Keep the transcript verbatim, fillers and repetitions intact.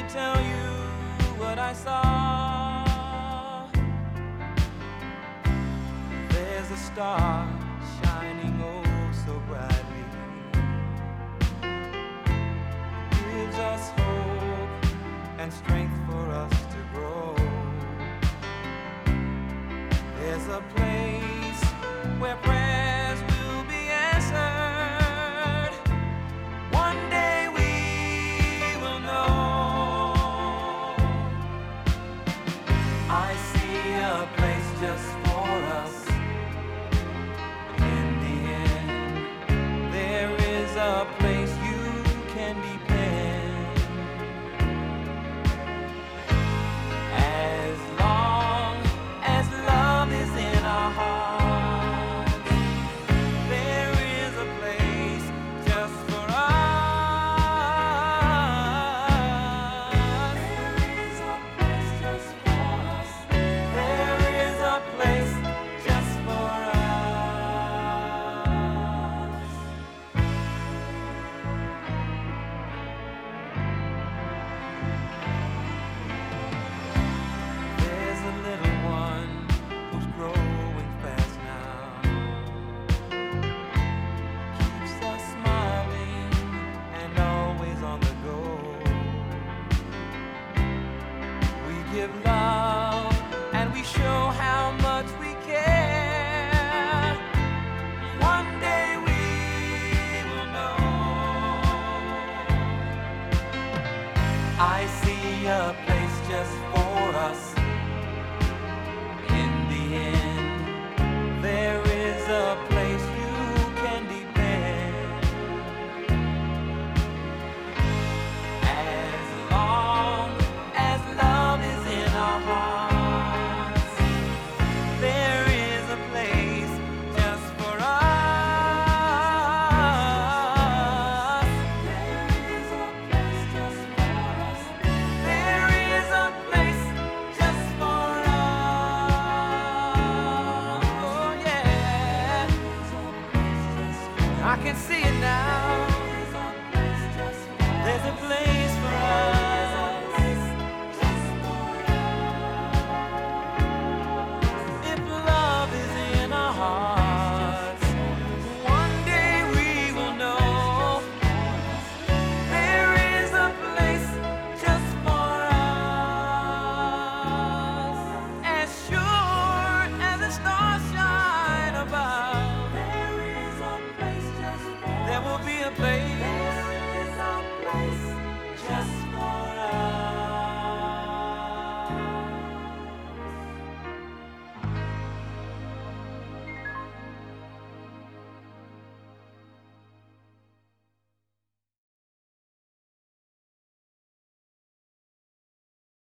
tell you what I saw. There's a star shining oh so brightly, gives us hope and strength for us to grow. There's a place where prayers will be answered. One day we will know. I see a place just for us. In the end, there is a place you can depend. As long as love is in our hearts, there is a place just for us. There is a place just for us. There is a place just for us. There's a little one who's growing fast now, keeps us smiling and always on the go. We give love and we show how much we care. One day we will know. I see a place just for us.